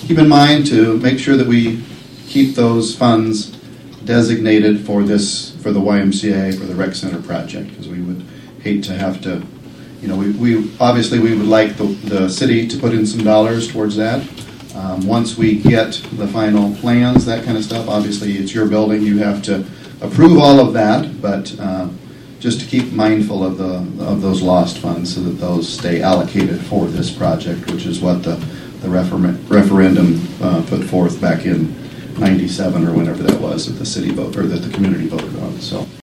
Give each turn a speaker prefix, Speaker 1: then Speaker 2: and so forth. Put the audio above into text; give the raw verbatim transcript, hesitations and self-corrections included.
Speaker 1: keep in mind to make sure that we keep those funds designated for this, for the Y M C A, for the rec center project, because we would hate to have to, you know, we, we obviously we would like the, the city to put in some dollars towards that. Um, once we get the final plans, that kind of stuff, obviously it's your building, you have to approve all of that, but uh, just to keep mindful of the of those lost funds so that those stay allocated for this project, which is what the, the refer referendum uh, put forth back in ninety-seven or whenever that was that the city vote or that the community voted on. So.